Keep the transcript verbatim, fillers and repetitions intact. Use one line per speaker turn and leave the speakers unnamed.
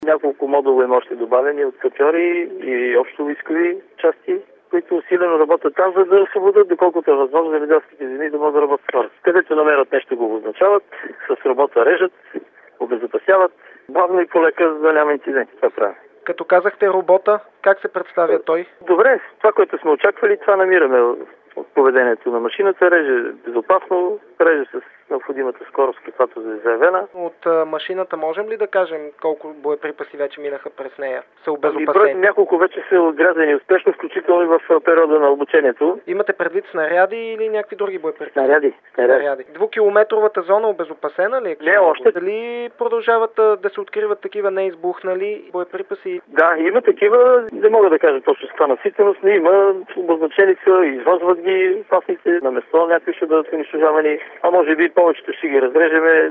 Няколко модула има още добавени от сапьори и общо войскови части, които усилено работят там, за да освободят, доколкото е възможно, земеделските земи да могат да работят хора. Където намерят нещо, го обозначават, с работа режат, обезопасяват, бавно и полека, за да няма инциденти. Това правим.
Като казахте робота, как се представя той?
Добре, това, което сме очаквали, това намираме от поведението на машината. Реже безопасно, реже с необходимата скорост, каквато е заявена.
От а, машината можем ли да кажем колко боеприпаси вече минаха през нея? Са обезопасени?
Брой, няколко вече са отгрязани успешно, включително и в периода на обучението.
Имате предвид снаряди или някакви други боеприпаси?
Снаряди.
Снаряди. Двукилометровата зона обезопасена ли е?
Не, още.
Дали продължават а, да се откриват такива неизбухнали боеприпаси?
Да, има такива. Не мога да кажа точно с това наситеност, но има обозначени са, извозват ги опасните на место, някакви ще бъдат унищожавани, а може би повечето ще ги разрежеме.